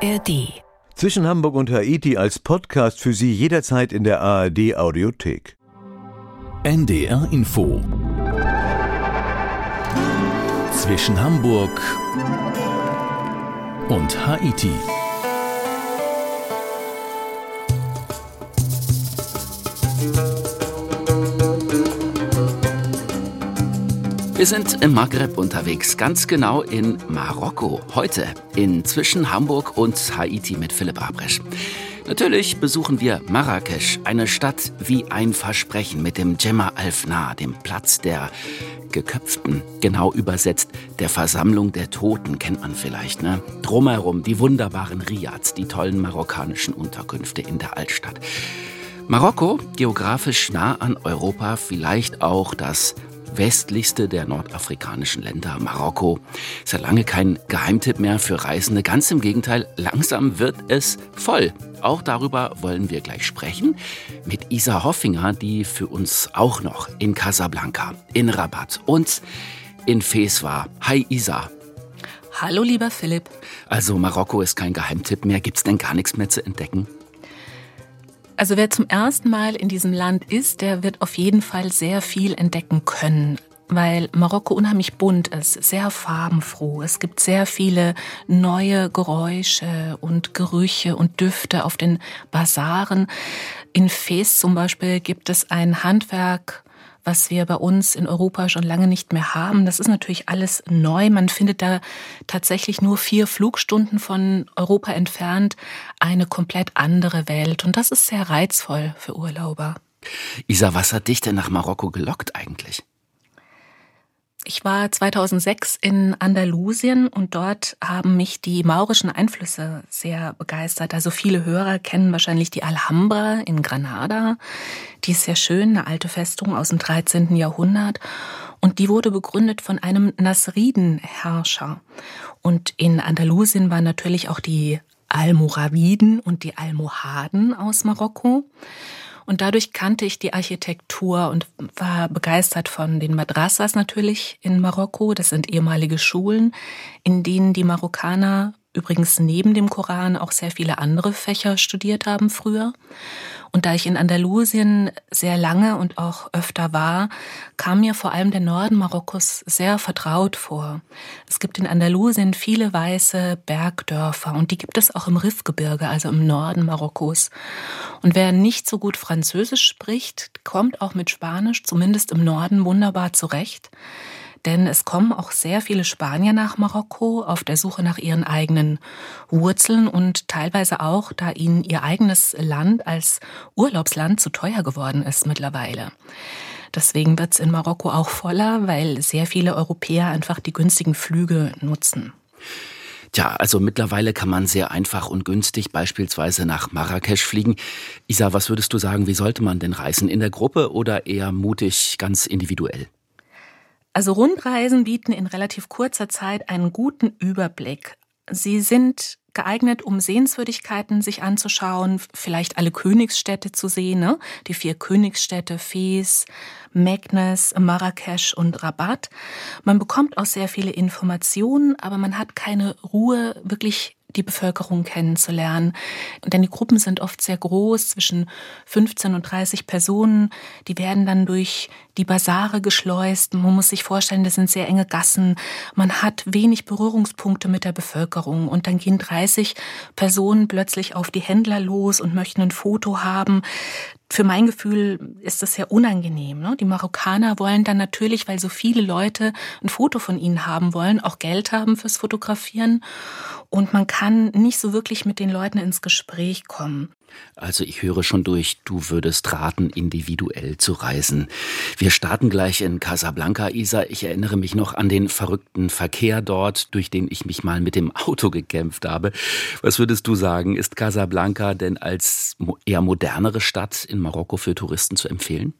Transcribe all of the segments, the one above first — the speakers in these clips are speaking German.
ARD. Zwischen Hamburg und Haiti als Podcast für Sie jederzeit in der ARD Audiothek. NDR Info. Zwischen Hamburg und Haiti. Wir sind im Maghreb unterwegs, ganz genau in Marokko. Heute in Zwischen Hamburg und Haiti mit Philipp Abrisch. Natürlich besuchen wir Marrakesch, eine Stadt wie ein Versprechen mit dem Djemma al-Fna, dem Platz der Geköpften, genau übersetzt der Versammlung der Toten, kennt man vielleicht, ne? Drumherum die wunderbaren Riads, die tollen marokkanischen Unterkünfte in der Altstadt. Marokko, geografisch nah an Europa, vielleicht auch das westlichste der nordafrikanischen Länder. Marokko ist ja lange kein Geheimtipp mehr für Reisende. Ganz im Gegenteil, langsam wird es voll. Auch darüber wollen wir gleich sprechen mit Isa Hoffinger, die für uns auch noch in Casablanca, in Rabat und in Fez war. Hi Isa. Hallo lieber Philipp. Also Marokko ist kein Geheimtipp mehr. Gibt's denn gar nichts mehr zu entdecken? Also wer zum ersten Mal in diesem Land ist, der wird auf jeden Fall sehr viel entdecken können, weil Marokko unheimlich bunt ist, sehr farbenfroh. Es gibt sehr viele neue Geräusche und Gerüche und Düfte auf den Basaren. In Fez zum Beispiel gibt es ein Handwerk, was wir bei uns in Europa schon lange nicht mehr haben. Das ist natürlich alles neu. Man findet da tatsächlich nur 4 Flugstunden von Europa entfernt eine komplett andere Welt. Und das ist sehr reizvoll für Urlauber. Isa, was hat dich denn nach Marokko gelockt eigentlich? Ich war 2006 in Andalusien und dort haben mich die maurischen Einflüsse sehr begeistert. Also viele Hörer kennen wahrscheinlich die Alhambra in Granada. Die ist sehr schön, eine alte Festung aus dem 13. Jahrhundert. Und die wurde begründet von einem Nasriden-Herrscher. Und in Andalusien waren natürlich auch die Almoraviden und die Almohaden aus Marokko. Und dadurch kannte ich die Architektur und war begeistert von den Madrassas natürlich in Marokko. Das sind ehemalige Schulen, in denen die Marokkaner übrigens neben dem Koran auch sehr viele andere Fächer studiert haben früher. Und da ich in Andalusien sehr lange und auch öfter war, kam mir vor allem der Norden Marokkos sehr vertraut vor. Es gibt in Andalusien viele weiße Bergdörfer und die gibt es auch im Rifgebirge, also im Norden Marokkos. Und wer nicht so gut Französisch spricht, kommt auch mit Spanisch, zumindest im Norden, wunderbar zurecht. Denn es kommen auch sehr viele Spanier nach Marokko auf der Suche nach ihren eigenen Wurzeln und teilweise auch, da ihnen ihr eigenes Land als Urlaubsland zu teuer geworden ist mittlerweile. Deswegen wird es in Marokko auch voller, weil sehr viele Europäer einfach die günstigen Flüge nutzen. Tja, also mittlerweile kann man sehr einfach und günstig beispielsweise nach Marrakesch fliegen. Isa, was würdest du sagen, wie sollte man denn reisen? In der Gruppe oder eher mutig, ganz individuell? Also Rundreisen bieten in relativ kurzer Zeit einen guten Überblick. Sie sind geeignet, um Sehenswürdigkeiten sich anzuschauen, vielleicht alle Königsstädte zu sehen, ne? Die 4 Königsstädte, Fez, Meknes, Marrakesch und Rabat. Man bekommt auch sehr viele Informationen, aber man hat keine Ruhe, wirklich die Bevölkerung kennenzulernen. Denn die Gruppen sind oft sehr groß, zwischen 15 und 30 Personen. Die werden dann durch die Basare geschleust. Man muss sich vorstellen, das sind sehr enge Gassen. Man hat wenig Berührungspunkte mit der Bevölkerung. Und dann gehen 30 Personen plötzlich auf die Händler los und möchten ein Foto haben. Für mein Gefühl ist das sehr unangenehm, ne? Die Marokkaner wollen dann natürlich, weil so viele Leute ein Foto von ihnen haben wollen, auch Geld haben fürs Fotografieren. Und man kann nicht so wirklich mit den Leuten ins Gespräch kommen. Also ich höre schon durch, du würdest raten, individuell zu reisen. Wir starten gleich in Casablanca, Isa. Ich erinnere mich noch an den verrückten Verkehr dort, durch den ich mich mal mit dem Auto gekämpft habe. Was würdest du sagen, ist Casablanca denn als eher modernere Stadt in Marokko für Touristen zu empfehlen?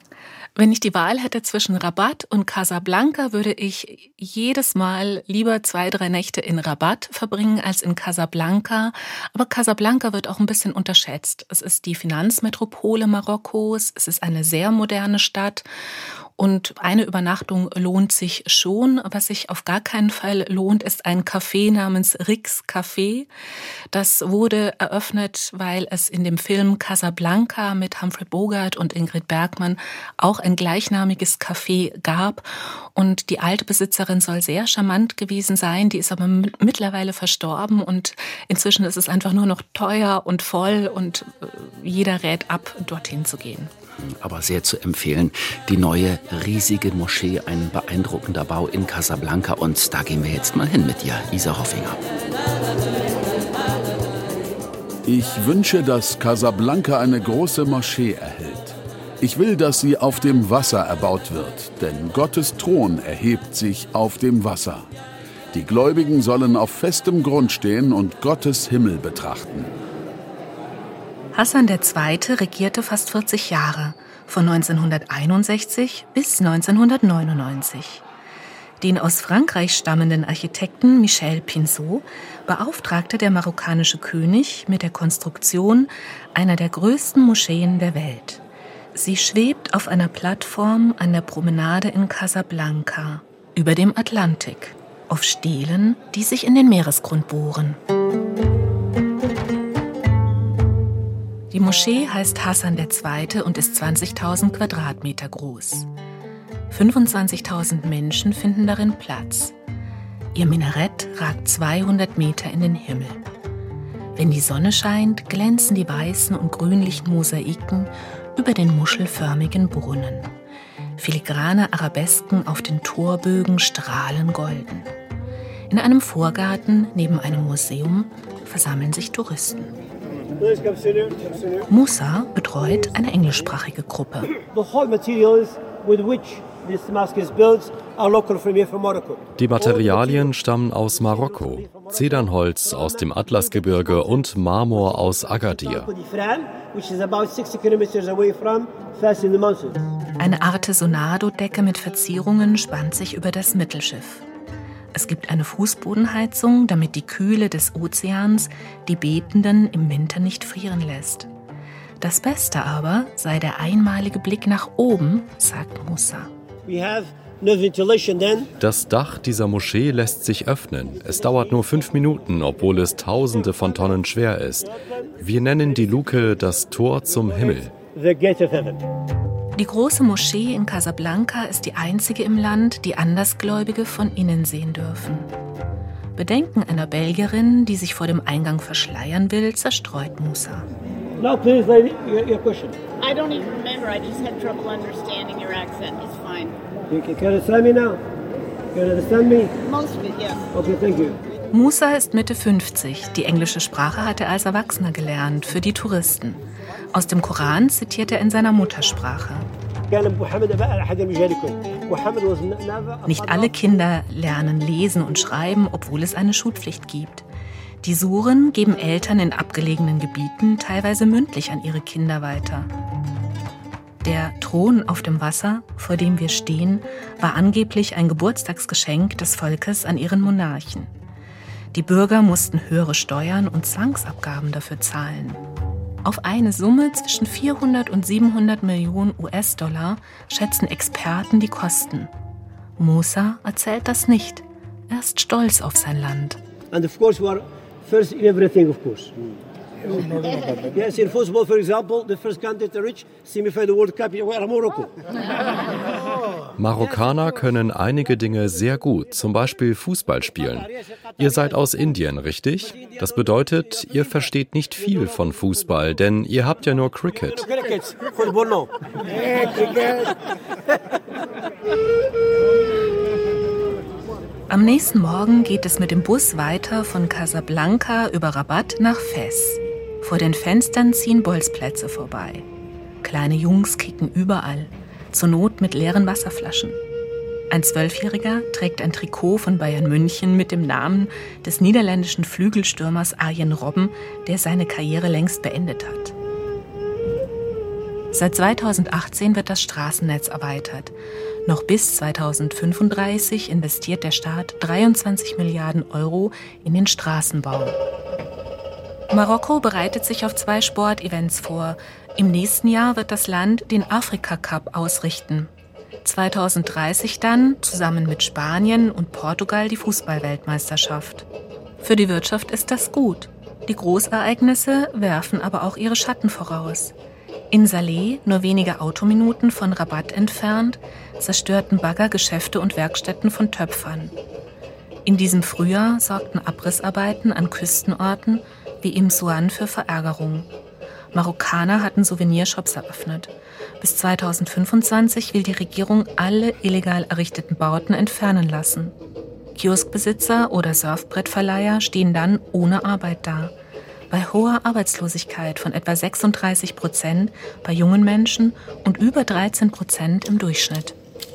Wenn ich die Wahl hätte zwischen Rabat und Casablanca, würde ich jedes Mal lieber 2-3 Nächte in Rabat verbringen als in Casablanca. Aber Casablanca wird auch ein bisschen unterschätzt. Es ist die Finanzmetropole Marokkos, es ist eine sehr moderne Stadt Und eine Übernachtung lohnt sich schon. Was sich auf gar keinen Fall lohnt, ist ein Café namens Rix Café. Das wurde eröffnet, weil es in dem Film Casablanca mit Humphrey Bogart und Ingrid Bergman auch ein gleichnamiges Café gab. Und die alte Besitzerin soll sehr charmant gewesen sein. Die ist aber mittlerweile verstorben und inzwischen ist es einfach nur noch teuer und voll und jeder rät ab, dorthin zu gehen. Aber sehr zu empfehlen, die neue riesige Moschee, ein beeindruckender Bau in Casablanca. Und da gehen wir jetzt mal hin mit dir, Isa Hoffinger. Ich wünsche, dass Casablanca eine große Moschee erhält. Ich will, dass sie auf dem Wasser erbaut wird, denn Gottes Thron erhebt sich auf dem Wasser. Die Gläubigen sollen auf festem Grund stehen und Gottes Himmel betrachten. Hassan II. Regierte fast 40 Jahre, von 1961 bis 1999. Den aus Frankreich stammenden Architekten Michel Pinceau beauftragte der marokkanische König mit der Konstruktion einer der größten Moscheen der Welt. Sie schwebt auf einer Plattform an der Promenade in Casablanca, über dem Atlantik, auf Stelen, die sich in den Meeresgrund bohren. Die Moschee heißt Hassan II. Und ist 20.000 Quadratmeter groß. 25.000 Menschen finden darin Platz. Ihr Minarett ragt 200 Meter in den Himmel. Wenn die Sonne scheint, glänzen die weißen und grünlichen Mosaiken über den muschelförmigen Brunnen. Filigrane Arabesken auf den Torbögen strahlen golden. In einem Vorgarten neben einem Museum versammeln sich Touristen. Musa betreut eine englischsprachige Gruppe. Die Materialien stammen aus Marokko, Zedernholz aus dem Atlasgebirge und Marmor aus Agadir. Eine Artesonado-Decke mit Verzierungen spannt sich über das Mittelschiff. Es gibt eine Fußbodenheizung, damit die Kühle des Ozeans die Betenden im Winter nicht frieren lässt. Das Beste aber sei der einmalige Blick nach oben, sagt Musa. Das Dach dieser Moschee lässt sich öffnen. Es dauert nur 5 Minuten, obwohl es Tausende von Tonnen schwer ist. Wir nennen die Luke das Tor zum Himmel. Die große Moschee in Casablanca ist die einzige im Land, die Andersgläubige von innen sehen dürfen. Bedenken einer Belgierin, die sich vor dem Eingang verschleiern will, zerstreut Musa. No, please, lady, your question. I don't even remember. I just had trouble understanding your accent. It's fine. You can understand me now? You can understand me? Most of it, yes. Okay, thank you. Musa ist Mitte 50. Die englische Sprache hat er als Erwachsener gelernt, für die Touristen. Aus dem Koran zitiert er in seiner Muttersprache. Nicht alle Kinder lernen lesen und schreiben, obwohl es eine Schulpflicht gibt. Die Suren geben Eltern in abgelegenen Gebieten teilweise mündlich an ihre Kinder weiter. Der Thron auf dem Wasser, vor dem wir stehen, war angeblich ein Geburtstagsgeschenk des Volkes an ihren Monarchen. Die Bürger mussten höhere Steuern und Zwangsabgaben dafür zahlen. Auf eine Summe zwischen 400 und 700 Millionen US-Dollar schätzen Experten die Kosten. Musa erzählt das nicht. Er ist stolz auf sein Land. And of course we are first in everything, of course. Yes, in football, for example, the first country to reach semi-final World Cup was Morocco. Marokkaner können einige Dinge sehr gut, zum Beispiel Fußball spielen. Ihr seid aus Indien, richtig? Das bedeutet, ihr versteht nicht viel von Fußball, denn ihr habt ja nur Cricket. Am nächsten Morgen geht es mit dem Bus weiter von Casablanca über Rabat nach Fez. Vor den Fenstern ziehen Bolzplätze vorbei. Kleine Jungs kicken überall, zur Not mit leeren Wasserflaschen. Ein 12-Jähriger trägt ein Trikot von Bayern München mit dem Namen des niederländischen Flügelstürmers Arjen Robben, der seine Karriere längst beendet hat. Seit 2018 wird das Straßennetz erweitert. Noch bis 2035 investiert der Staat 23 Milliarden Euro in den Straßenbau. Marokko bereitet sich auf 2 Sportevents vor. Im nächsten Jahr wird das Land den Afrika-Cup ausrichten. 2030 dann, zusammen mit Spanien und Portugal, die Fußball-Weltmeisterschaft. Für die Wirtschaft ist das gut. Die Großereignisse werfen aber auch ihre Schatten voraus. In Salé, nur wenige Autominuten von Rabat entfernt, zerstörten Bagger Geschäfte und Werkstätten von Töpfern. In diesem Frühjahr sorgten Abrissarbeiten an Küstenorten wie im Suan für Verärgerung. Marokkaner hatten Souvenirshops eröffnet. Bis 2025 will die Regierung alle illegal errichteten Bauten entfernen lassen. Kioskbesitzer oder Surfbrettverleiher stehen dann ohne Arbeit da. Bei hoher Arbeitslosigkeit von etwa 36% bei jungen Menschen und über 13% im Durchschnitt.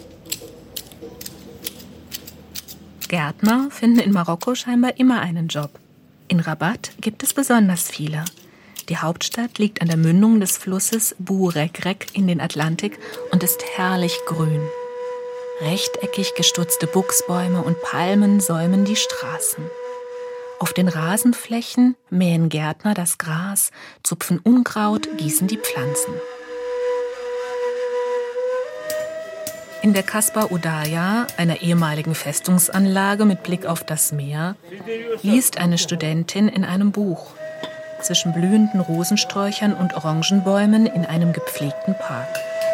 Gärtner finden in Marokko scheinbar immer einen Job. In Rabat gibt es besonders viele. Die Hauptstadt liegt an der Mündung des Flusses Bou Rekrek in den Atlantik und ist herrlich grün. Rechteckig gestutzte Buchsbäume und Palmen säumen die Straßen. Auf den Rasenflächen mähen Gärtner das Gras, zupfen Unkraut, gießen die Pflanzen. In der Kasbah Udaya, einer ehemaligen Festungsanlage mit Blick auf das Meer, liest eine Studentin in einem Buch. Zwischen blühenden Rosensträuchern und Orangenbäumen in einem gepflegten Park.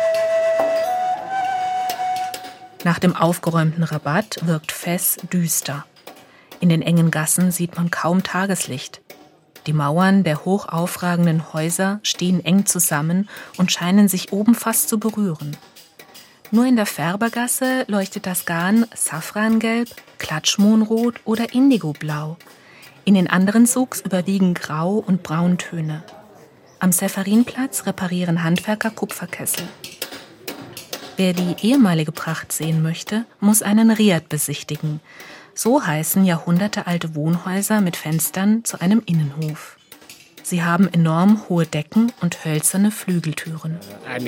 Nach dem aufgeräumten Rabat wirkt Fes düster. In den engen Gassen sieht man kaum Tageslicht. Die Mauern der hoch aufragenden Häuser stehen eng zusammen und scheinen sich oben fast zu berühren. Nur in der Färbergasse leuchtet das Garn Safrangelb, Klatschmohnrot oder Indigoblau. In den anderen Souks überwiegen Grau- und Brauntöne. Am Sepharinplatz reparieren Handwerker Kupferkessel. Wer die ehemalige Pracht sehen möchte, muss einen Riad besichtigen. So heißen jahrhundertealte Wohnhäuser mit Fenstern zu einem Innenhof. Sie haben enorm hohe Decken und hölzerne Flügeltüren.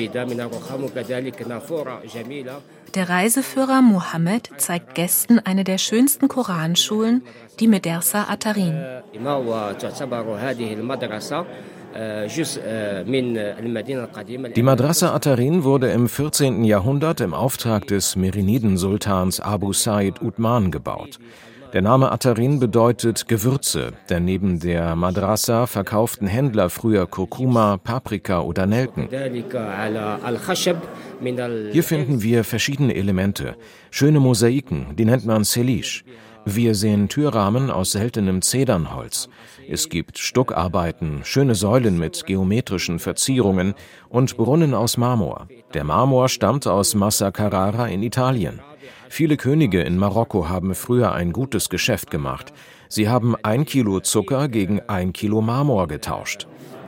Der Reiseführer Mohammed zeigt Gästen eine der schönsten Koranschulen, die Medersa Atarin. Die Madrasa Atarin wurde im 14. Jahrhundert im Auftrag des Meriniden-Sultans Abu Said Uthman gebaut. Der Name Atarin bedeutet Gewürze, denn neben der Madrasa verkauften Händler früher Kurkuma, Paprika oder Nelken. Hier finden wir verschiedene Elemente, schöne Mosaiken, die nennt man Selish. Wir sehen Türrahmen aus seltenem Zedernholz. Es gibt Stuckarbeiten, schöne Säulen mit geometrischen Verzierungen und Brunnen aus Marmor. Der Marmor stammt aus Massa Carrara in Italien. Viele Könige in Marokko haben früher ein gutes Geschäft gemacht. Sie haben 1 Kilo Zucker gegen 1 Kilo Marmor getauscht.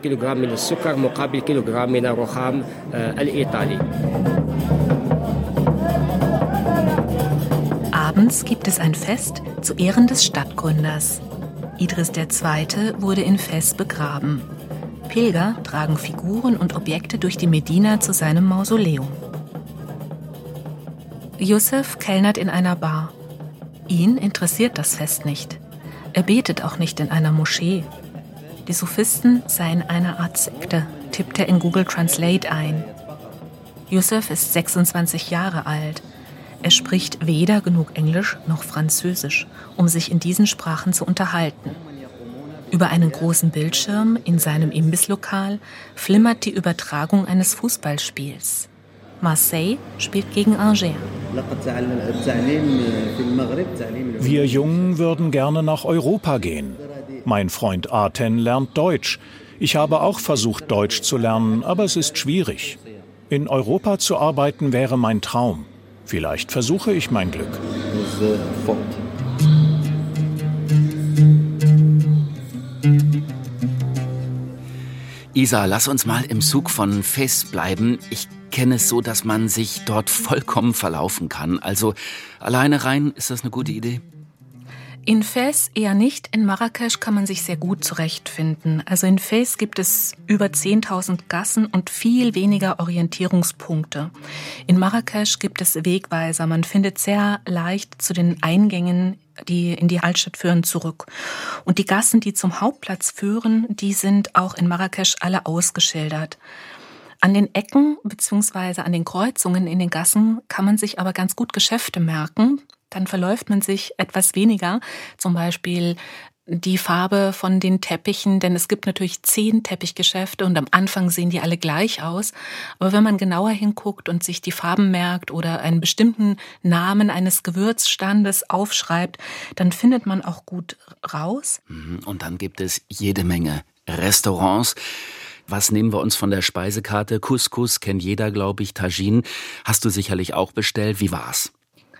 Abends gibt es ein Fest zu Ehren des Stadtgründers. Idris II. Wurde in Fes begraben. Pilger tragen Figuren und Objekte durch die Medina zu seinem Mausoleum. Youssef kellnert in einer Bar. Ihn interessiert das Fest nicht. Er betet auch nicht in einer Moschee. Die Sufisten seien eine Art Sekte, tippt er in Google Translate ein. Youssef ist 26 Jahre alt. Er spricht weder genug Englisch noch Französisch, um sich in diesen Sprachen zu unterhalten. Über einen großen Bildschirm in seinem Imbisslokal flimmert die Übertragung eines Fußballspiels. Marseille spielt gegen Angers. Wir Jungen würden gerne nach Europa gehen. Mein Freund Arten lernt Deutsch. Ich habe auch versucht, Deutsch zu lernen, aber es ist schwierig. In Europa zu arbeiten wäre mein Traum. Vielleicht versuche ich mein Glück. Isa, lass uns mal im Souk von Fes bleiben. Ich kenne es so, dass man sich dort vollkommen verlaufen kann. Also alleine rein, ist das eine gute Idee? In Fes eher nicht. In Marrakesch kann man sich sehr gut zurechtfinden. Also in Fes gibt es über 10.000 Gassen und viel weniger Orientierungspunkte. In Marrakesch gibt es Wegweiser. Man findet sehr leicht zu den Eingängen, die in die Altstadt führen, zurück. Und die Gassen, die zum Hauptplatz führen, die sind auch in Marrakesch alle ausgeschildert. An den Ecken bzw. an den Kreuzungen in den Gassen kann man sich aber ganz gut Geschäfte merken. Dann verläuft man sich etwas weniger. Zum Beispiel die Farbe von den Teppichen, denn es gibt natürlich 10 Teppichgeschäfte und am Anfang sehen die alle gleich aus. Aber wenn man genauer hinguckt und sich die Farben merkt oder einen bestimmten Namen eines Gewürzstandes aufschreibt, dann findet man auch gut raus. Und dann gibt es jede Menge Restaurants. Was nehmen wir uns von der Speisekarte? Couscous kennt jeder, glaube ich. Tagine hast du sicherlich auch bestellt. Wie war's?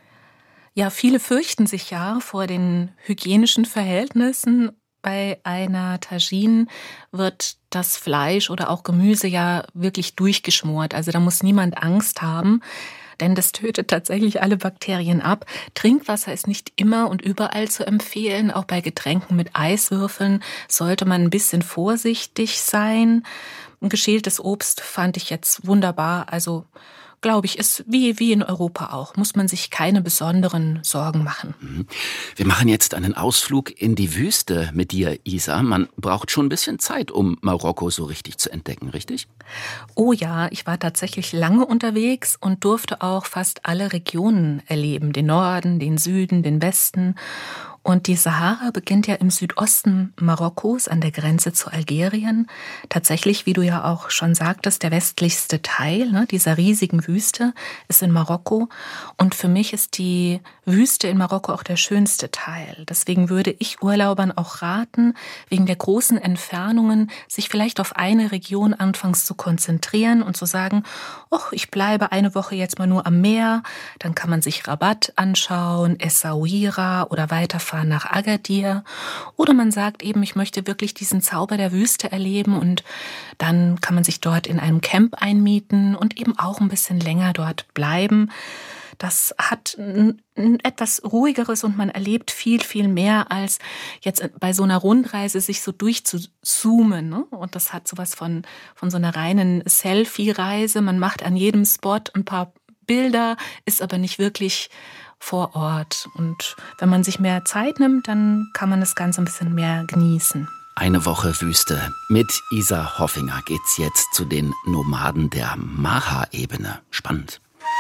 Ja, viele fürchten sich ja vor den hygienischen Verhältnissen. Bei einer Tagine wird das Fleisch oder auch Gemüse ja wirklich durchgeschmort. Also da muss niemand Angst haben, denn das tötet tatsächlich alle Bakterien ab. Trinkwasser ist nicht immer und überall zu empfehlen. Auch bei Getränken mit Eiswürfeln sollte man ein bisschen vorsichtig sein. Ein geschältes Obst fand ich jetzt wunderbar. Also glaube ich, ist wie in Europa auch. Muss man sich keine besonderen Sorgen machen. Wir machen jetzt einen Ausflug in die Wüste mit dir, Isa. Man braucht schon ein bisschen Zeit, um Marokko so richtig zu entdecken, richtig? Oh ja, ich war tatsächlich lange unterwegs und durfte auch fast alle Regionen erleben. Den Norden, den Süden, den Westen. Und die Sahara beginnt ja im Südosten Marokkos an der Grenze zu Algerien. Tatsächlich, wie du ja auch schon sagtest, der westlichste Teil dieser riesigen Wüste ist in Marokko. Und für mich ist die Wüste in Marokko auch der schönste Teil. Deswegen würde ich Urlaubern auch raten, wegen der großen Entfernungen, sich vielleicht auf eine Region anfangs zu konzentrieren und zu sagen, ich bleibe eine Woche jetzt mal nur am Meer. Dann kann man sich Rabat anschauen, Essaouira oder weiterfahren nach Agadir. Oder man sagt eben, ich möchte wirklich diesen Zauber der Wüste erleben und dann kann man sich dort in einem Camp einmieten und eben auch ein bisschen länger dort bleiben. Das hat ein etwas ruhigeres und man erlebt viel, viel mehr als jetzt bei so einer Rundreise sich so durchzuzoomen. Ne? Und das hat sowas von so einer reinen Selfie-Reise. Man macht an jedem Spot ein paar Bilder, ist aber nicht wirklich vor Ort. Und wenn man sich mehr Zeit nimmt, dann kann man das Ganze ein bisschen mehr genießen. Eine Woche Wüste. Mit Isa Hoffinger geht's jetzt zu den Nomaden der Maha-Ebene. Spannend.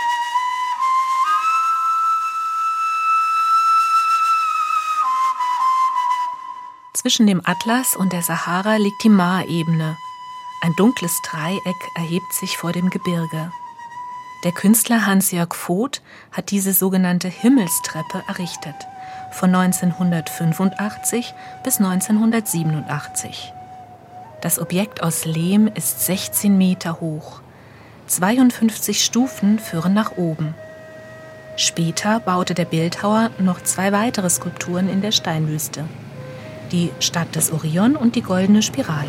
Zwischen dem Atlas und der Sahara liegt die Maha-Ebene. Ein dunkles Dreieck erhebt sich vor dem Gebirge. Der Künstler Hans-Jörg Voth hat diese sogenannte Himmelstreppe errichtet, von 1985 bis 1987. Das Objekt aus Lehm ist 16 Meter hoch. 52 Stufen führen nach oben. Später baute der Bildhauer noch 2 weitere Skulpturen in der Steinwüste. Die Stadt des Orion und die Goldene Spirale.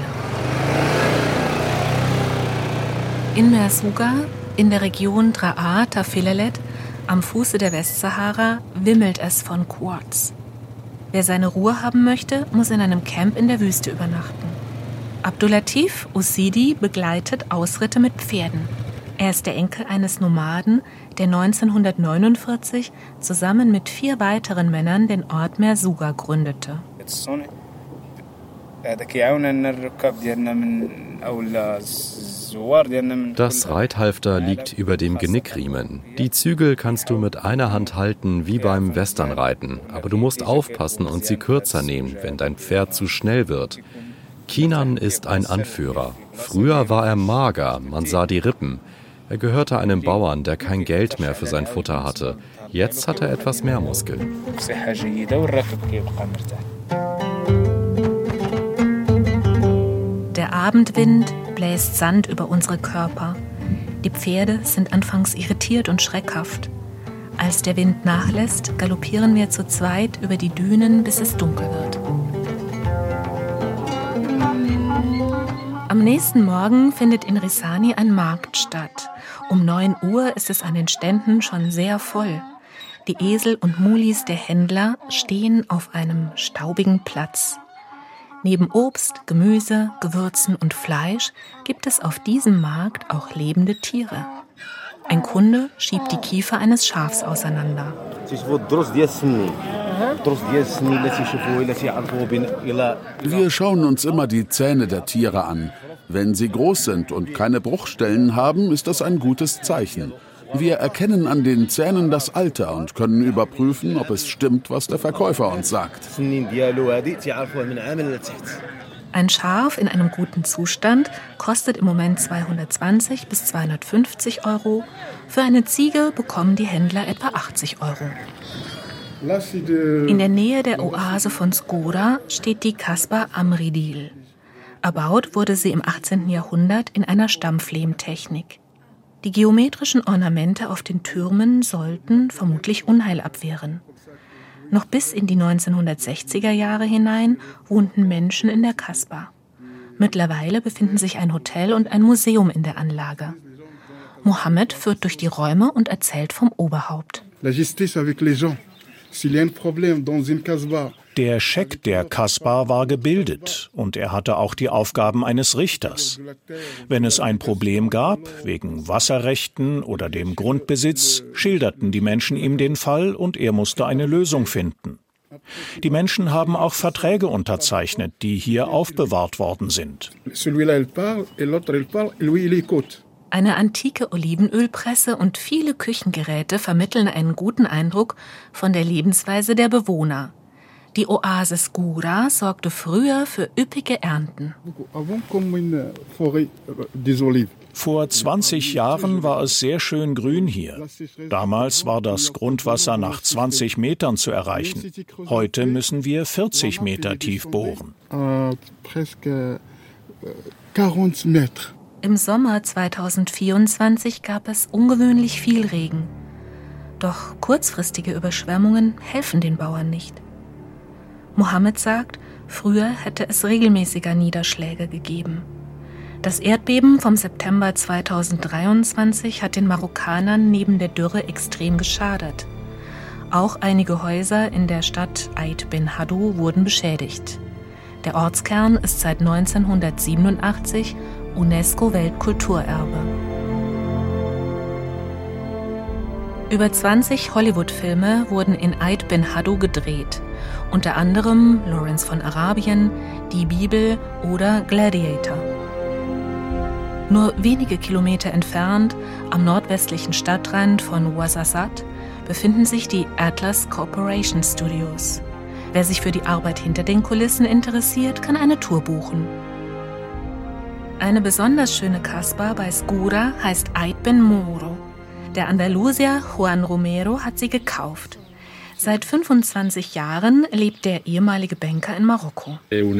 In Merzouga, in der Region Draa-Tafelelet, am Fuße der Westsahara, wimmelt es von Quads. Wer seine Ruhe haben möchte, muss in einem Camp in der Wüste übernachten. Abdulatif Ussidi begleitet Ausritte mit Pferden. Er ist der Enkel eines Nomaden, der 1949 zusammen mit 4 weiteren Männern den Ort Merzouga gründete. Das Reithalfter liegt über dem Genickriemen. Die Zügel kannst du mit einer Hand halten, wie beim Westernreiten. Aber du musst aufpassen und sie kürzer nehmen, wenn dein Pferd zu schnell wird. Kinan ist ein Anführer. Früher war er mager, man sah die Rippen. Er gehörte einem Bauern, der kein Geld mehr für sein Futter hatte. Jetzt hat er etwas mehr Muskeln. Der Abendwind bläst Sand über unsere Körper. Die Pferde sind anfangs irritiert und schreckhaft. Als der Wind nachlässt, galoppieren wir zu zweit über die Dünen, bis es dunkel wird. Am nächsten Morgen findet in Risani ein Markt statt. Um 9 Uhr ist es an den Ständen schon sehr voll. Die Esel und Mulis der Händler stehen auf einem staubigen Platz. Neben Obst, Gemüse, Gewürzen und Fleisch gibt es auf diesem Markt auch lebende Tiere. Ein Kunde schiebt die Kiefer eines Schafs auseinander. Wir schauen uns immer die Zähne der Tiere an. Wenn sie groß sind und keine Bruchstellen haben, ist das ein gutes Zeichen. Wir erkennen an den Zähnen das Alter und können überprüfen, ob es stimmt, was der Verkäufer uns sagt. Ein Schaf in einem guten Zustand kostet im Moment 220 bis 250 Euro. Für eine Ziege bekommen die Händler etwa 80 Euro. In der Nähe der Oase von Skora steht die Kasbah Amridil. Erbaut wurde sie im 18. Jahrhundert in einer Stampflehmtechnik. Die geometrischen Ornamente auf den Türmen sollten vermutlich Unheil abwehren. Noch bis in die 1960er Jahre hinein wohnten Menschen in der Kasbah. Mittlerweile befinden sich ein Hotel und ein Museum in der Anlage. Mohammed führt durch die Räume und erzählt vom Oberhaupt. Der Scheck der Kasbah war gebildet und er hatte auch die Aufgaben eines Richters. Wenn es ein Problem gab, wegen Wasserrechten oder dem Grundbesitz, schilderten die Menschen ihm den Fall und er musste eine Lösung finden. Die Menschen haben auch Verträge unterzeichnet, die hier aufbewahrt worden sind. Eine antike Olivenölpresse und viele Küchengeräte vermitteln einen guten Eindruck von der Lebensweise der Bewohner. Die Oase Skora sorgte früher für üppige Ernten. Vor 20 Jahren war es sehr schön grün hier. Damals war das Grundwasser nach 20 Metern zu erreichen. Heute müssen wir 40 Meter tief bohren. Im Sommer 2024 gab es ungewöhnlich viel Regen. Doch kurzfristige Überschwemmungen helfen den Bauern nicht. Mohammed sagt, früher hätte es regelmäßiger Niederschläge gegeben. Das Erdbeben vom September 2023 hat den Marokkanern neben der Dürre extrem geschadet. Auch einige Häuser in der Stadt Aït Ben Haddou wurden beschädigt. Der Ortskern ist seit 1987 UNESCO-Weltkulturerbe. Über 20 Hollywood-Filme wurden in Aït Ben Haddou gedreht. Unter anderem Lawrence von Arabien, Die Bibel oder Gladiator. Nur wenige Kilometer entfernt, am nordwestlichen Stadtrand von Ouarzazate, befinden sich die Atlas Corporation Studios. Wer sich für die Arbeit hinter den Kulissen interessiert, kann eine Tour buchen. Eine besonders schöne Kasbah bei Skora heißt Aït Ben Moro. Der Andalusier Juan Romero hat sie gekauft. Seit 25 Jahren lebt der ehemalige Banker in Marokko.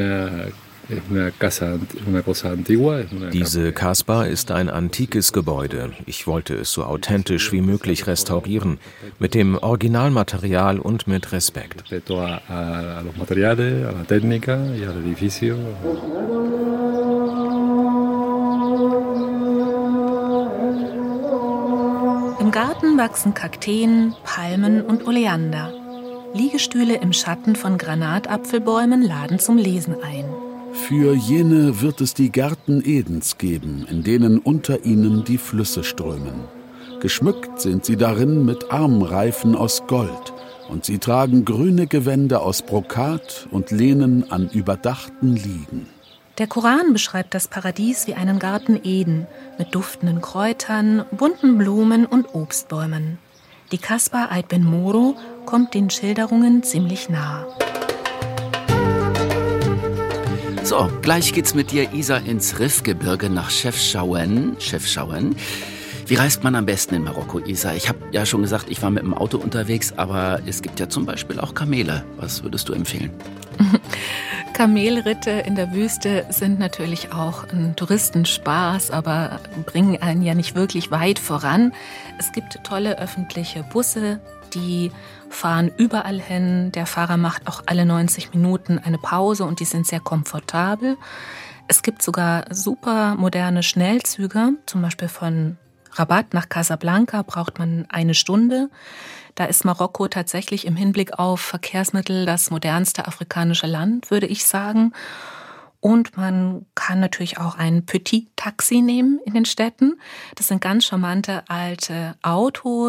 Diese Kasbah ist ein antikes Gebäude. Ich wollte es so authentisch wie möglich restaurieren, mit dem Originalmaterial und mit Respekt. Im Garten wachsen Kakteen, Palmen und Oleander. Liegestühle im Schatten von Granatapfelbäumen laden zum Lesen ein. Für jene wird es die Gärten Edens geben, in denen unter ihnen die Flüsse strömen. Geschmückt sind sie darin mit Armreifen aus Gold, und sie tragen grüne Gewänder aus Brokat und lehnen an überdachten Liegen. Der Koran beschreibt das Paradies wie einen Garten Eden mit duftenden Kräutern, bunten Blumen und Obstbäumen. Die Kasbah Aït Ben Moro kommt den Schilderungen ziemlich nah. So, gleich geht's mit dir, Isa, ins Rifgebirge nach Chefchaouen. Wie reist man am besten in Marokko, Isa? Ich habe ja schon gesagt, ich war mit dem Auto unterwegs, aber es gibt ja zum Beispiel auch Kamele. Was würdest du empfehlen? Kamelritte in der Wüste sind natürlich auch ein Touristenspaß, aber bringen einen ja nicht wirklich weit voran. Es gibt tolle öffentliche Busse, die fahren überall hin. Der Fahrer macht auch alle 90 Minuten eine Pause und die sind sehr komfortabel. Es gibt sogar super moderne Schnellzüge, zum Beispiel von Rabat nach Casablanca braucht man 1 Stunde. Da ist Marokko tatsächlich im Hinblick auf Verkehrsmittel das modernste afrikanische Land, würde ich sagen. Und man kann natürlich auch ein Petit Taxi nehmen in den Städten. Das sind ganz charmante alte Autos,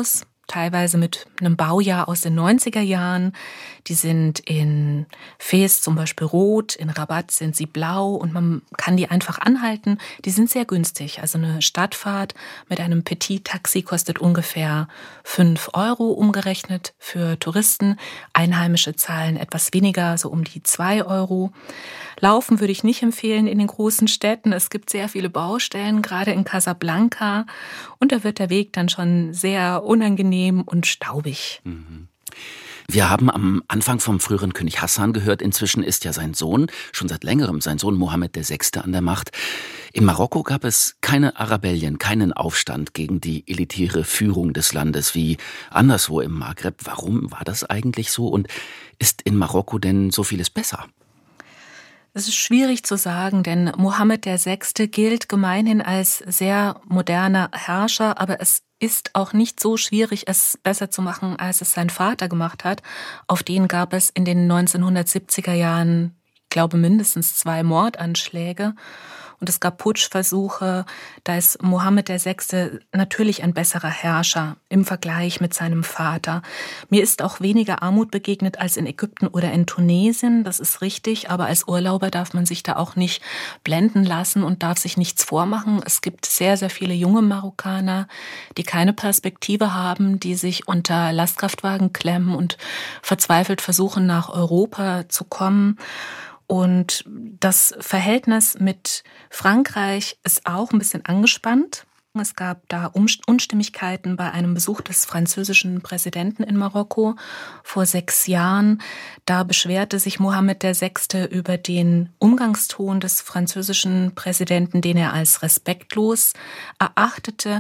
teilweise mit einem Baujahr aus den 90er Jahren. Die sind in Fez zum Beispiel rot, in Rabat sind sie blau und man kann die einfach anhalten. Die sind sehr günstig. Also eine Stadtfahrt mit einem Petit-Taxi kostet ungefähr 5 Euro umgerechnet für Touristen. Einheimische zahlen etwas weniger, so um die 2 Euro. Laufen würde ich nicht empfehlen in den großen Städten. Es gibt sehr viele Baustellen, gerade in Casablanca. Und da wird der Weg dann schon sehr unangenehm und staubig. Wir haben am Anfang vom früheren König Hassan gehört. Inzwischen ist ja sein Sohn, schon seit längerem sein Sohn Mohammed VI. An der Macht. In Marokko gab es keine Arabellien, keinen Aufstand gegen die elitäre Führung des Landes wie anderswo im Maghreb. Warum war das eigentlich so? Und ist in Marokko denn so vieles besser? Es ist schwierig zu sagen, denn Mohammed VI. Gilt gemeinhin als sehr moderner Herrscher, aber es ist auch nicht so schwierig, es besser zu machen, als es sein Vater gemacht hat. Auf den gab es in den 1970er Jahren, ich glaube, mindestens 2 Mordanschläge. Und es gab Putschversuche. Da ist Mohammed VI. Natürlich ein besserer Herrscher im Vergleich mit seinem Vater. Mir ist auch weniger Armut begegnet als in Ägypten oder in Tunesien, das ist richtig. Aber als Urlauber darf man sich da auch nicht blenden lassen und darf sich nichts vormachen. Es gibt sehr, sehr viele junge Marokkaner, die keine Perspektive haben, die sich unter Lastkraftwagen klemmen und verzweifelt versuchen, nach Europa zu kommen. Und das Verhältnis mit Frankreich ist auch ein bisschen angespannt. Es gab da Unstimmigkeiten bei einem Besuch des französischen Präsidenten in Marokko vor 6 Jahren. Da beschwerte sich Mohammed VI. Über den Umgangston des französischen Präsidenten, den er als respektlos erachtete.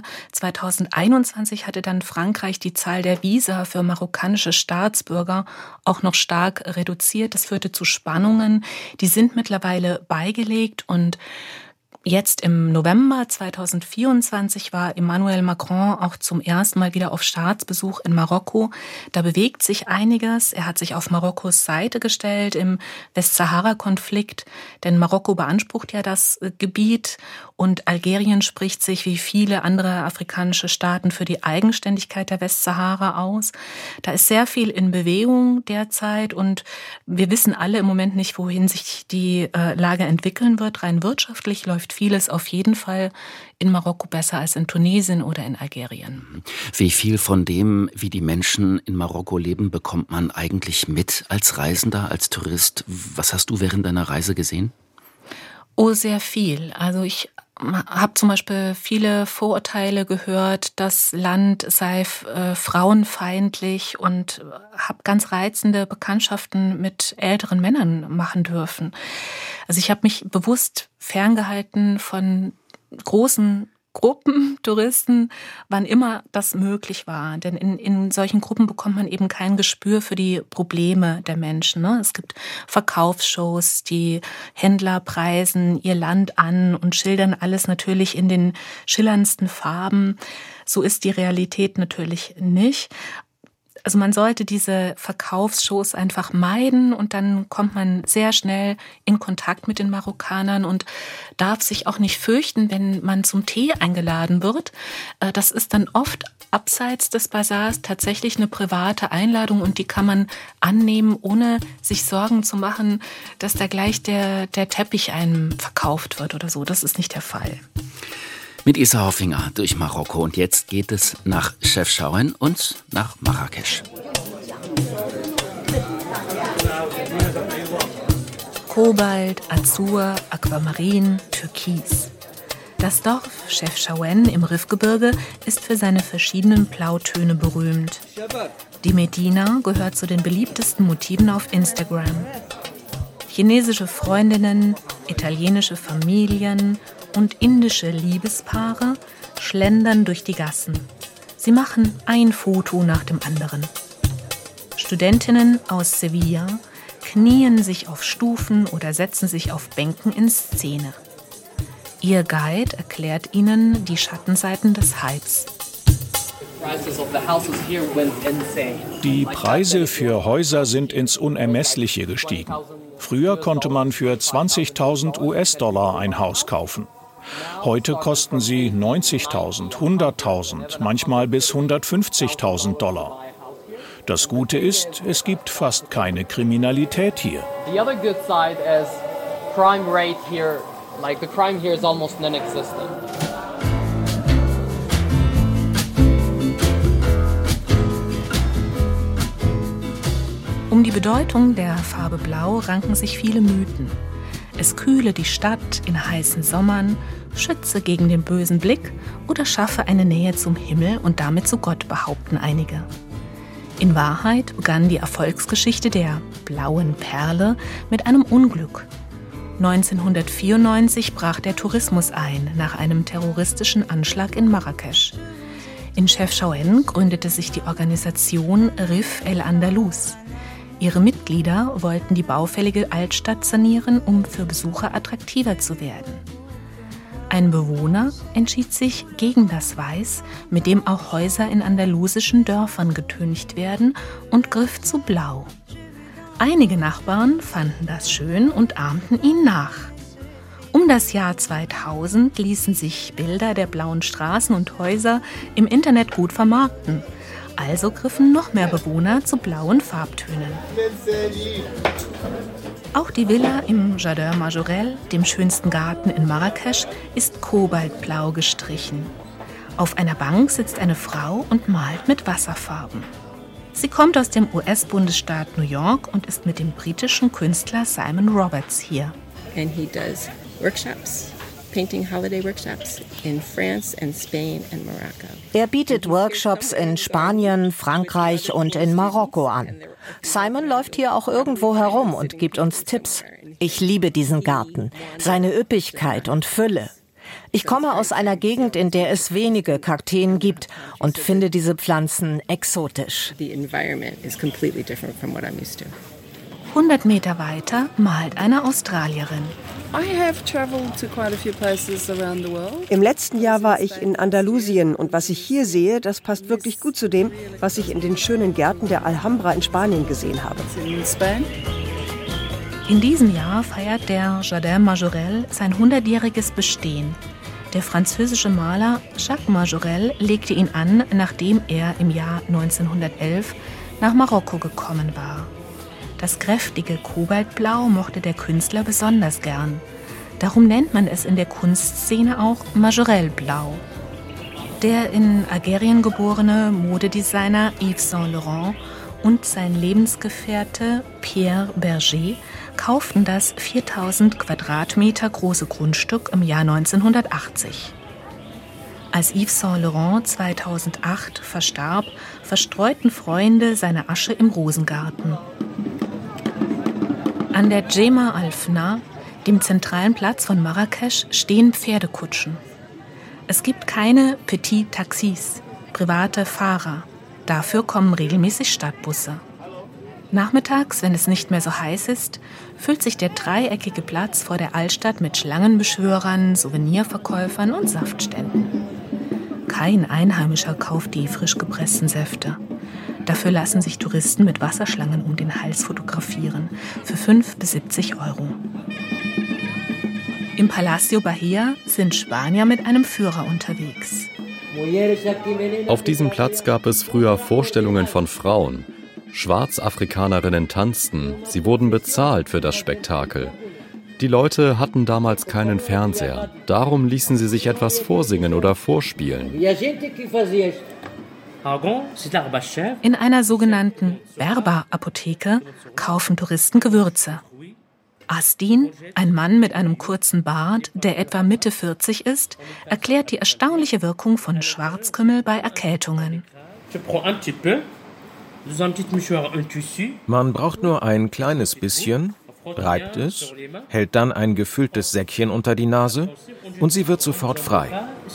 2021 hatte dann Frankreich die Zahl der Visa für marokkanische Staatsbürger auch noch stark reduziert. Das führte zu Spannungen. Die sind mittlerweile beigelegt und jetzt im November 2024 war Emmanuel Macron auch zum ersten Mal wieder auf Staatsbesuch in Marokko. Da bewegt sich einiges. Er hat sich auf Marokkos Seite gestellt im Westsahara-Konflikt, denn Marokko beansprucht ja das Gebiet und Algerien spricht sich wie viele andere afrikanische Staaten für die Eigenständigkeit der Westsahara aus. Da ist sehr viel in Bewegung derzeit und wir wissen alle im Moment nicht, wohin sich die Lage entwickeln wird. Rein wirtschaftlich läuft vieles auf jeden Fall in Marokko besser als in Tunesien oder in Algerien. Wie viel von dem, wie die Menschen in Marokko leben, bekommt man eigentlich mit als Reisender, als Tourist? Was hast du während deiner Reise gesehen? Oh, sehr viel. Also ich habe zum Beispiel viele Vorurteile gehört, das Land sei frauenfeindlich und habe ganz reizende Bekanntschaften mit älteren Männern machen dürfen. Also ich habe mich bewusst ferngehalten von großen Gruppen, Touristen, wann immer das möglich war. Denn in solchen Gruppen bekommt man eben kein Gespür für die Probleme der Menschen. Ne? Es gibt Verkaufsshows, die Händler preisen ihr Land an und schildern alles natürlich in den schillerndsten Farben. So ist die Realität natürlich nicht. Also man sollte diese Verkaufsshows einfach meiden und dann kommt man sehr schnell in Kontakt mit den Marokkanern und darf sich auch nicht fürchten, wenn man zum Tee eingeladen wird. Das ist dann oft abseits des Bazars tatsächlich eine private Einladung und die kann man annehmen, ohne sich Sorgen zu machen, dass da gleich der Teppich einem verkauft wird oder so. Das ist nicht der Fall. Mit Isa Hoffinger durch Marokko und jetzt geht es nach Chefchaouen und nach Marrakesch. Kobalt, Azur, Aquamarin, Türkis. Das Dorf Chefchaouen im Rifgebirge ist für seine verschiedenen Blautöne berühmt. Die Medina gehört zu den beliebtesten Motiven auf Instagram. Chinesische Freundinnen, italienische Familien und indische Liebespaare schlendern durch die Gassen. Sie machen ein Foto nach dem anderen. Studentinnen aus Sevilla knien sich auf Stufen oder setzen sich auf Bänken in Szene. Ihr Guide erklärt ihnen die Schattenseiten des Hypes. Die Preise für Häuser sind ins Unermessliche gestiegen. Früher konnte man für 20.000 US-Dollar ein Haus kaufen. Heute kosten sie 90.000, 100.000, manchmal bis 150.000 $. Das Gute ist, es gibt fast keine Kriminalität hier. The other good side is crime rate here, like the crime here is almost non-existent. Um die Bedeutung der Farbe Blau ranken sich viele Mythen. Es kühle die Stadt in heißen Sommern, schütze gegen den bösen Blick oder schaffe eine Nähe zum Himmel und damit zu Gott, behaupten einige. In Wahrheit begann die Erfolgsgeschichte der blauen Perle mit einem Unglück. 1994 brach der Tourismus ein nach einem terroristischen Anschlag in Marrakesch. In Chefchaouen gründete sich die Organisation Rif El Andalus. Ihre Mitglieder wollten die baufällige Altstadt sanieren, um für Besucher attraktiver zu werden. Ein Bewohner entschied sich gegen das Weiß, mit dem auch Häuser in andalusischen Dörfern getüncht werden, und griff zu Blau. Einige Nachbarn fanden das schön und ahmten ihn nach. Um das Jahr 2000 ließen sich Bilder der blauen Straßen und Häuser im Internet gut vermarkten. Also griffen noch mehr Bewohner zu blauen Farbtönen. Auch die Villa im Jardin Majorelle, dem schönsten Garten in Marrakesch, ist kobaltblau gestrichen. Auf einer Bank sitzt eine Frau und malt mit Wasserfarben. Sie kommt aus dem US-Bundesstaat New York und ist mit dem britischen Künstler Simon Roberts hier. And he does workshops. Painting holiday workshops in France and Spain and Morocco. Er bietet Workshops in Spanien, Frankreich und in Marokko an. Simon läuft hier auch irgendwo herum und gibt uns Tipps. Ich liebe diesen Garten, seine Üppigkeit und Fülle. Ich komme aus einer Gegend, in der es wenige Kakteen gibt und finde diese Pflanzen exotisch. The environment is completely different from what I'm used to. 100 Meter weiter malt eine Australierin. Im letzten Jahr war ich in Andalusien und was ich hier sehe, das passt wirklich gut zu dem, was ich in den schönen Gärten der Alhambra in Spanien gesehen habe. In diesem Jahr feiert der Jardin Majorelle sein 100-jähriges Bestehen. Der französische Maler Jacques Majorelle legte ihn an, nachdem er im Jahr 1911 nach Marokko gekommen war. Das kräftige Kobaltblau mochte der Künstler besonders gern. Darum nennt man es in der Kunstszene auch Majorelle-Blau. Der in Algerien geborene Modedesigner Yves Saint Laurent und sein Lebensgefährte Pierre Berger kauften das 4000 Quadratmeter große Grundstück im Jahr 1980. Als Yves Saint Laurent 2008 verstarb, verstreuten Freunde seine Asche im Rosengarten. An der Djema al-Fna, dem zentralen Platz von Marrakesch, stehen Pferdekutschen. Es gibt keine Petit Taxis, private Fahrer. Dafür kommen regelmäßig Stadtbusse. Nachmittags, wenn es nicht mehr so heiß ist, füllt sich der dreieckige Platz vor der Altstadt mit Schlangenbeschwörern, Souvenirverkäufern und Saftständen. Kein Einheimischer kauft die frisch gepressten Säfte. Dafür lassen sich Touristen mit Wasserschlangen um den Hals fotografieren, für 5 bis 70 Euro. Im Palacio Bahia sind Spanier mit einem Führer unterwegs. Auf diesem Platz gab es früher Vorstellungen von Frauen. Schwarzafrikanerinnen tanzten, sie wurden bezahlt für das Spektakel. Die Leute hatten damals keinen Fernseher, darum ließen sie sich etwas vorsingen oder vorspielen. In einer sogenannten Berber-Apotheke kaufen Touristen Gewürze. Astin, ein Mann mit einem kurzen Bart, der etwa Mitte 40 ist, erklärt die erstaunliche Wirkung von Schwarzkümmel bei Erkältungen. Man braucht nur ein kleines bisschen, reibt es, hält dann ein gefülltes Säckchen unter die Nase und sie wird sofort frei.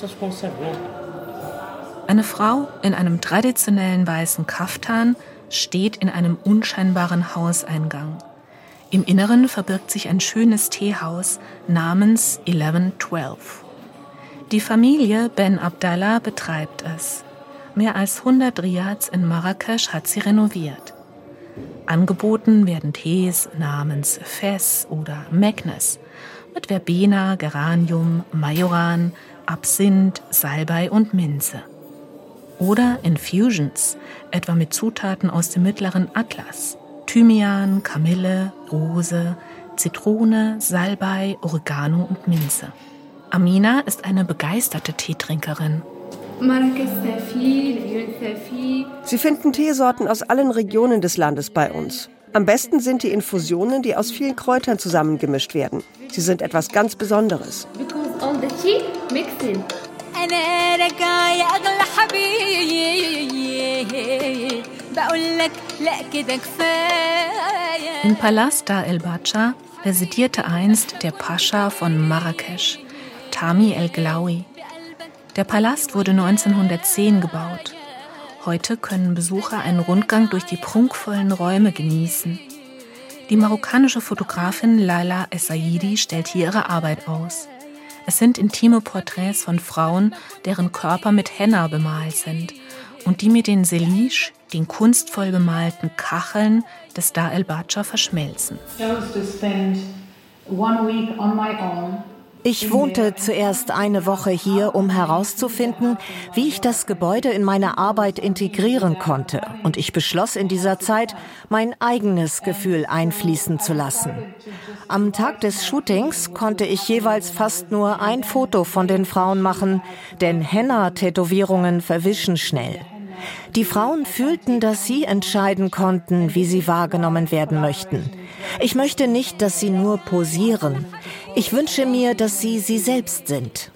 Eine Frau in einem traditionellen weißen Kaftan steht in einem unscheinbaren Hauseingang. Im Inneren verbirgt sich ein schönes Teehaus namens 1112. Die Familie Ben Abdallah betreibt es. Mehr als 100 Riads in Marrakesch hat sie renoviert. Angeboten werden Tees namens Fes oder Meknes mit Verbena, Geranium, Majoran, Absinth, Salbei und Minze. Oder Infusions, etwa mit Zutaten aus dem mittleren Atlas. Thymian, Kamille, Rose, Zitrone, Salbei, Oregano und Minze. Amina ist eine begeisterte Teetrinkerin. Sie finden Teesorten aus allen Regionen des Landes bei uns. Am besten sind die Infusionen, die aus vielen Kräutern zusammengemischt werden. Sie sind etwas ganz Besonderes. Im Palast Dar el-Bacha residierte einst der Pascha von Marrakesch, Tami el-Glaoui. Der Palast wurde 1910 gebaut. Heute können Besucher einen Rundgang durch die prunkvollen Räume genießen. Die marokkanische Fotografin Lala Essaidi stellt hier ihre Arbeit aus. Es sind intime Porträts von Frauen, deren Körper mit Henna bemalt sind und die mit den Selish, den kunstvoll bemalten Kacheln des Dar el-Bacha, verschmelzen. Ich wohnte zuerst eine Woche hier, um herauszufinden, wie ich das Gebäude in meine Arbeit integrieren konnte. Und ich beschloss in dieser Zeit, mein eigenes Gefühl einfließen zu lassen. Am Tag des Shootings konnte ich jeweils fast nur ein Foto von den Frauen machen, denn Henna-Tätowierungen verwischen schnell. Die Frauen fühlten, dass sie entscheiden konnten, wie sie wahrgenommen werden möchten. Ich möchte nicht, dass sie nur posieren. Ich wünsche mir, dass sie selbst sind.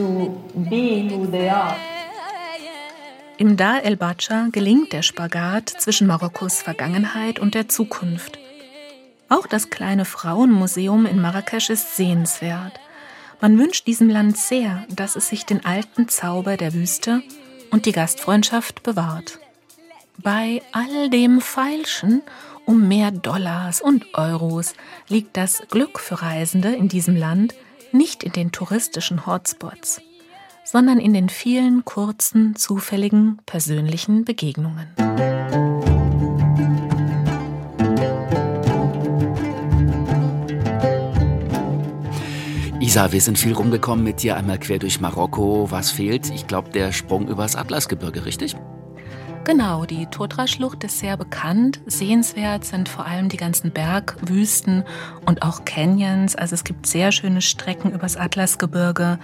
Im Dar el-Bacha gelingt der Spagat zwischen Marokkos Vergangenheit und der Zukunft. Auch das kleine Frauenmuseum in Marrakesch ist sehenswert. Man wünscht diesem Land sehr, dass es sich den alten Zauber der Wüste und die Gastfreundschaft bewahrt. Bei all dem Feilschen um mehr Dollars und Euros liegt das Glück für Reisende in diesem Land nicht in den touristischen Hotspots, sondern in den vielen kurzen, zufälligen, persönlichen Begegnungen. Isa, wir sind viel rumgekommen mit dir, einmal quer durch Marokko. Was fehlt? Ich glaube, der Sprung übers Atlasgebirge, richtig? Genau, die Totra-Schlucht ist sehr bekannt. Sehenswert sind vor allem die ganzen Bergwüsten und auch Canyons. Also es gibt sehr schöne Strecken übers Atlasgebirge.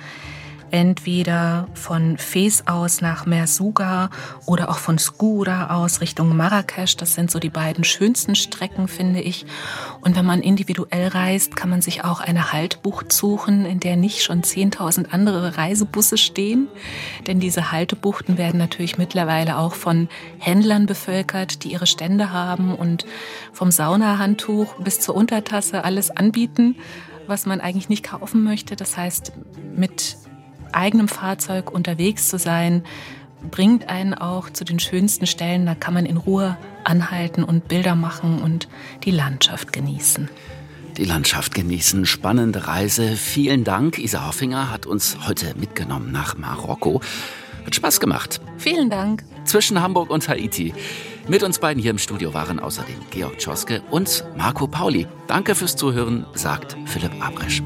Entweder von Fez aus nach Merzouga oder auch von Skoura aus Richtung Marrakesch. Das sind so die beiden schönsten Strecken, finde ich. Und wenn man individuell reist, kann man sich auch eine Haltbucht suchen, in der nicht schon 10.000 andere Reisebusse stehen. Denn diese Haltebuchten werden natürlich mittlerweile auch von Händlern bevölkert, die ihre Stände haben und vom Saunahandtuch bis zur Untertasse alles anbieten, was man eigentlich nicht kaufen möchte. Das heißt, mit eigenem Fahrzeug unterwegs zu sein, bringt einen auch zu den schönsten Stellen. Da kann man in Ruhe anhalten und Bilder machen und die Landschaft genießen. Die Landschaft genießen, spannende Reise. Vielen Dank. Isa Hoffinger hat uns heute mitgenommen nach Marokko. Hat Spaß gemacht. Vielen Dank. Zwischen Hamburg und Haiti. Mit uns beiden hier im Studio waren außerdem Georg Tschoske und Marco Pauli. Danke fürs Zuhören, sagt Philipp Abrisch.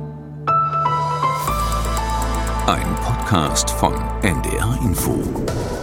Ein Podcast von NDR Info.